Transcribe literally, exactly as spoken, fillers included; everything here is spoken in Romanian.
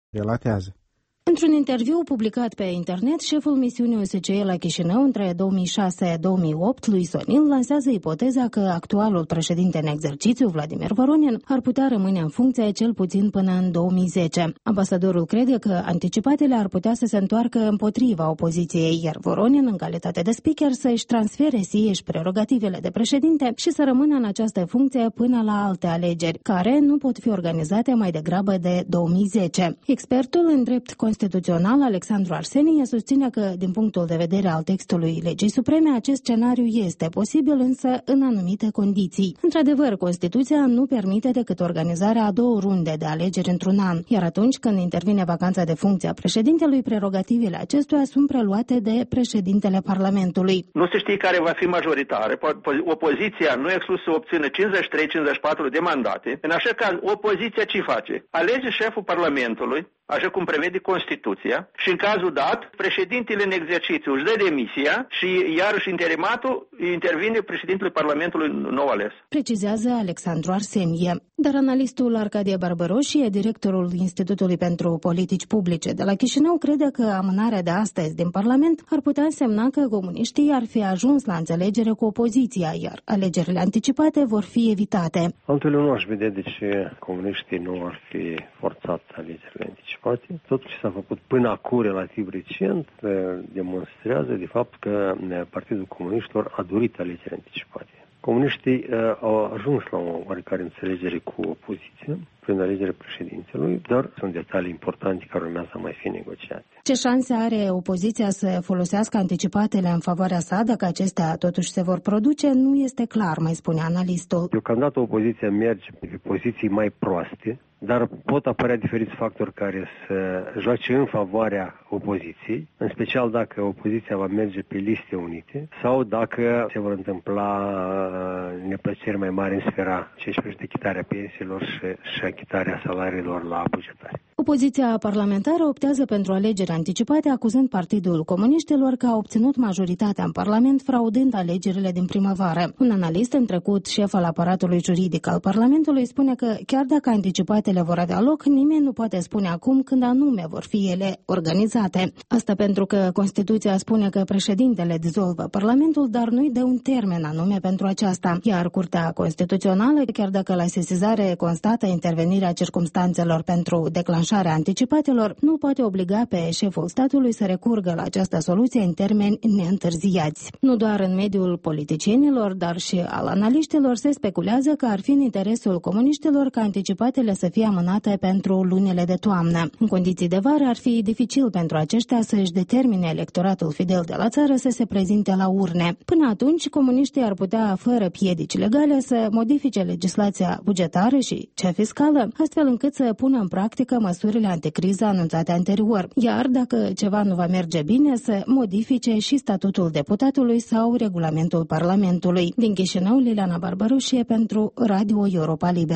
relatează. Într-un interviu publicat pe internet, șeful misiunii O S C E la Chișinău între două mii șase - două mii opt, Luis O'Neill, lansează ipoteza că actualul președinte în exercițiu, Vladimir Voronin, ar putea rămâne în funcție cel puțin până în două mii zece. Ambasadorul crede că anticipatele ar putea să se întoarcă împotriva opoziției, iar Voronin, în calitate de speaker, să-și transfere sieși prerogativele de președinte și să rămână în această funcție până la alte alegeri, care nu pot fi organizate mai degrabă de două mii zece. Expertul în drept constituțional, Alexandru Arsenie, susține că, din punctul de vedere al textului Legii Supreme, acest scenariu este posibil, însă în anumite condiții. Într-adevăr, Constituția nu permite decât organizarea a două runde de alegeri într-un an, iar atunci când intervine vacanța de funcție a președintelui, prerogativele acestuia sunt preluate de președintele Parlamentului. Nu se știe care va fi majoritară. Opoziția nu e exclus să obțină cincizeci și trei - cincizeci și patru de mandate. În așa caz, opoziția ce face? Alege șeful Parlamentului, așa cum prevede Constituția, și în cazul dat, președintele în exercițiu își dă demisia și iarăși interimatul intervine președintele Parlamentului nou ales. Precizează Alexandru Arsenie. Dar analistul Arcadie Barbaroșie, directorul Institutului pentru Politici Publice de la Chișinău, crede că amânarea de astăzi din Parlament ar putea însemna că comuniștii ar fi ajuns la înțelegere cu opoziția, iar alegerile anticipate vor fi evitate. Altfel nu aș vedea de ce comuniștii nu ar fi forțat alegerile anticipate. Tot ce s-a făcut până acum relativ recent demonstrează de fapt că Partidul Comuniștilor a dorit alegeri anticipate. Comuniștii uh, au ajuns la o oarecare înțelegere cu opoziția prin alegerea președintelui, dar sunt detalii importante care urmează să mai fi negociate. Ce șanse are opoziția să folosească anticipatele în favoarea sa, dacă acestea totuși se vor produce, nu este clar, mai spune analistul. Deocamdată opoziția merge pe poziții mai proaste, dar pot apărea diferiți factori care să joace în favoarea opoziției, în special dacă opoziția va merge pe liste unite sau dacă se vor întâmpla neplăceri mai mari în sfera ce își privește achitarea pensiilor și, și achitarea salariilor la bugetari. Opoziția parlamentară optează pentru alegeri anticipate, acuzând Partidul Comuniștilor că a obținut majoritatea în Parlament, fraudând alegerile din primăvară. Un analist, în trecut șef al aparatului juridic al Parlamentului, spune că chiar dacă anticipatele vor avea loc, nimeni nu poate spune acum când anume vor fi ele organizate. Asta pentru că Constituția spune că președintele dizolvă Parlamentul, dar nu-i dă un termen anume pentru aceasta. Iar Curtea Constituțională, chiar dacă la sesizare constată intervenirea circumstanțelor pentru declanșarea anticipatelor, nu poate obliga pe șeful statului să recurgă la această soluție în termeni neîntârziați. Nu doar în mediul politicienilor, dar și al analiștilor se speculează că ar fi în interesul comuniștilor ca anticipatele să fie amânate pentru lunile de toamnă. În condiții de vară ar fi dificil pentru aceștia să își determine electoratul fidel de la țară să se prezinte la urne. Până atunci, comuniștii ar putea, fără piedici legale, să modifice legislația bugetară și cea fiscală, astfel încât să pună în practică măsurile anticriză anunțate anterior. Iar, dacă ceva nu va merge bine, să modifice și statutul deputatului sau regulamentul Parlamentului. Din Chișinău, Liliana Barbaroșie pentru Radio Europa Liberă.